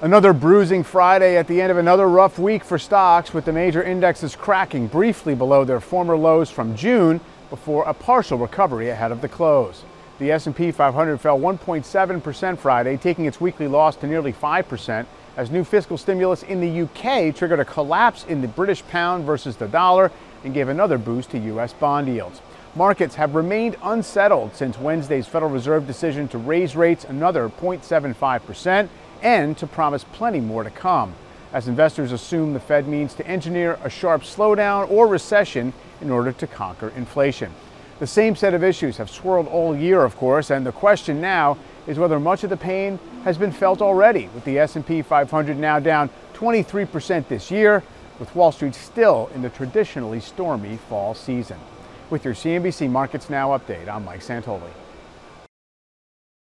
Another bruising Friday at the end of another rough week for stocks, with the major indexes cracking briefly below their former lows from June before a partial recovery ahead of the close. The S&P 500 fell 1.7% Friday, taking its weekly loss to nearly 5%, as new fiscal stimulus in the UK triggered a collapse in the British pound versus the dollar and gave another boost to U.S. bond yields. Markets have remained unsettled since Wednesday's Federal Reserve decision to raise rates another 0.75% and to promise plenty more to come, as investors assume the Fed means to engineer a sharp slowdown or recession in order to conquer inflation. The same set of issues have swirled all year, of course, and the question now is whether much of the pain has been felt already, with the S&P 500 now down 23% this year, with Wall Street still in the traditionally stormy fall season. With your CNBC Markets Now update, I'm Mike Santoli.